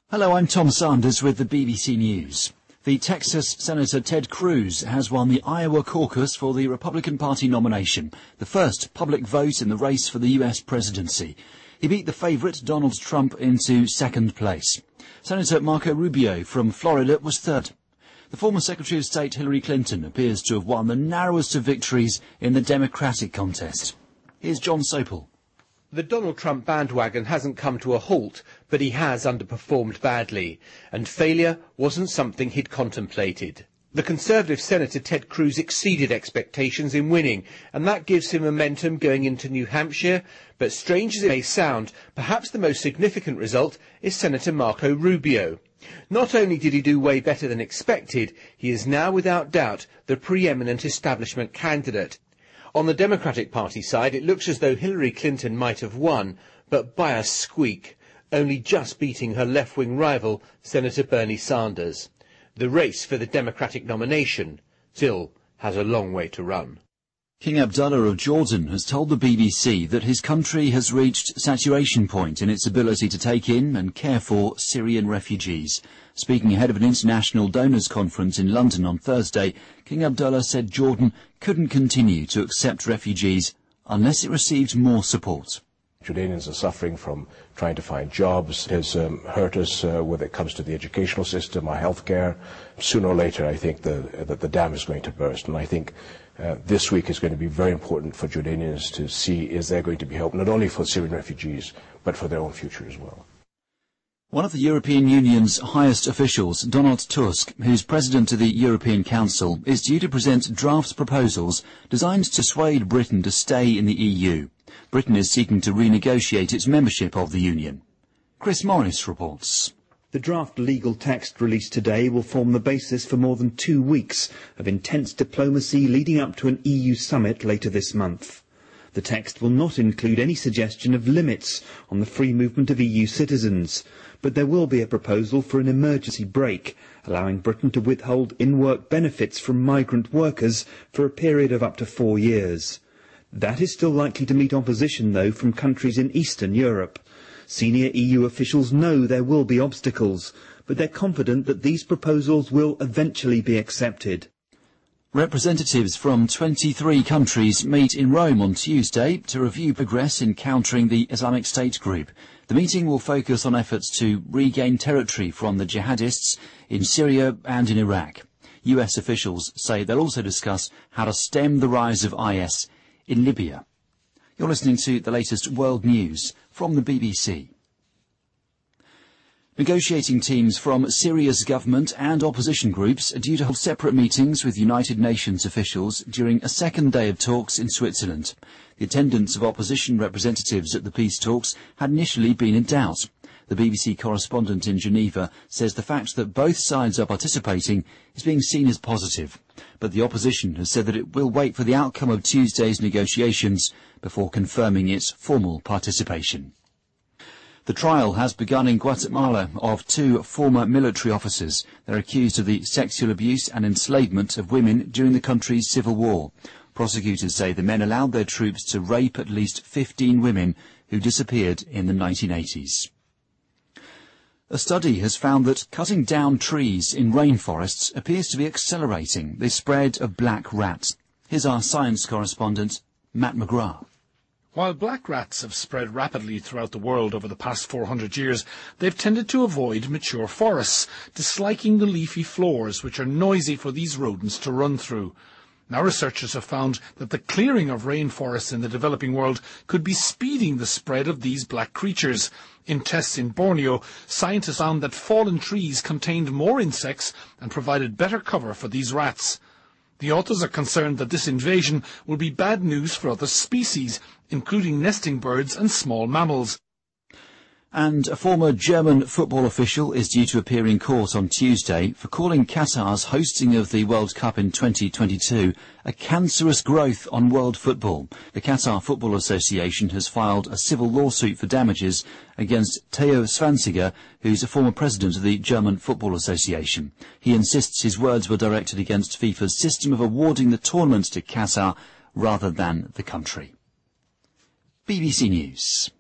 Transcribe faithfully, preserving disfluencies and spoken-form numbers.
Hello, I'm Tom Sanders with the B B C News. The Texas Senator Ted Cruz has won the Iowa caucus for the Republican Party nomination, the first public vote in the race for the U S presidency. He beat the favourite Donald Trump into second place. Senator Marco Rubio from Florida was third. The former Secretary of State Hillary Clinton appears to have won the narrowest of victories in the Democratic contest. Here's John Sopel. The Donald Trump bandwagon hasn't come to a halt, but he has underperformed badly, and failure wasn't something he'd contemplated. The Conservative Senator Ted Cruz exceeded expectations in winning, and that gives him momentum going into New Hampshire, but strange as it may sound, perhaps the most significant result is Senator Marco Rubio. Not only did he do way better than expected, he is now without doubt the preeminent establishment candidate. On the Democratic Party side, it looks as though Hillary Clinton might have won, but by a squeak, only just beating her left-wing rival, Senator Bernie Sanders. The race for the Democratic nomination still has a long way to run. King Abdullah of Jordan has told the B B C that his country has reached saturation point in its ability to take in and care for Syrian refugees. Speaking ahead of an international donors conference in London on Thursday, King Abdullah said Jordan couldn't continue to accept refugees unless it received more support. Jordanians are suffering from trying to find jobs. It has um, hurt us uh, when it comes to the educational system, our health care. Sooner or later, I think the, the, the dam is going to burst. And I think uh, this week is going to be very important for Jordanians to see is there going to be help, not only for Syrian refugees, but for their own future as well. One of the European Union's highest officials, Donald Tusk, who's president of the European Council, is due to present draft proposals designed to persuade Britain to stay in the E U. Britain is seeking to renegotiate its membership of the Union. Chris Morris reports. The draft legal text released today will form the basis for more than two weeks of intense diplomacy leading up to an E U summit later this month. The text will not include any suggestion of limits on the free movement of E U citizens, but there will be a proposal for an emergency break, allowing Britain to withhold in-work benefits from migrant workers for a period of up to four years. That is still likely to meet opposition, though, from countries in Eastern Europe. Senior E U officials know there will be obstacles, but they're confident that these proposals will eventually be accepted. Representatives from twenty-three countries meet in Rome on Tuesday to review progress in countering the Islamic State group. The meeting will focus on efforts to regain territory from the jihadists in Syria and in Iraq. U S officials say they'll also discuss how to stem the rise of I S in Libya. You're listening to the latest world news from the B B C. Negotiating teams from Syria's government and opposition groups are due to hold separate meetings with United Nations officials during a second day of talks in Switzerland. The attendance of opposition representatives at the peace talks had initially been in doubt. The B B C correspondent in Geneva says the fact that both sides are participating is being seen as positive, but the opposition has said that it will wait for the outcome of Tuesday's negotiations before confirming its formal participation. The trial has begun in Guatemala of two former military officers. They're accused of the sexual abuse and enslavement of women during the country's civil war. Prosecutors say the men allowed their troops to rape at least fifteen women who disappeared in the nineteen eighties. A study has found that cutting down trees in rainforests appears to be accelerating the spread of black rat. Here's our science correspondent, Matt McGrath. While black rats have spread rapidly throughout the world over the past four hundred years, they've tended to avoid mature forests, disliking the leafy floors which are noisy for these rodents to run through. Now researchers have found that the clearing of rainforests in the developing world could be speeding the spread of these black creatures. In tests in Borneo, scientists found that fallen trees contained more insects and provided better cover for these rats. The authors are concerned that this invasion will be bad news for other species, including nesting birds and small mammals. And a former German football official is due to appear in court on Tuesday for calling Qatar's hosting of the World Cup in twenty twenty-two a cancerous growth on world football. The Qatar Football Association has filed a civil lawsuit for damages against Theo Zwanziger, who's a former president of the German Football Association. He insists his words were directed against FIFA's system of awarding the tournament to Qatar rather than the country. B B C News.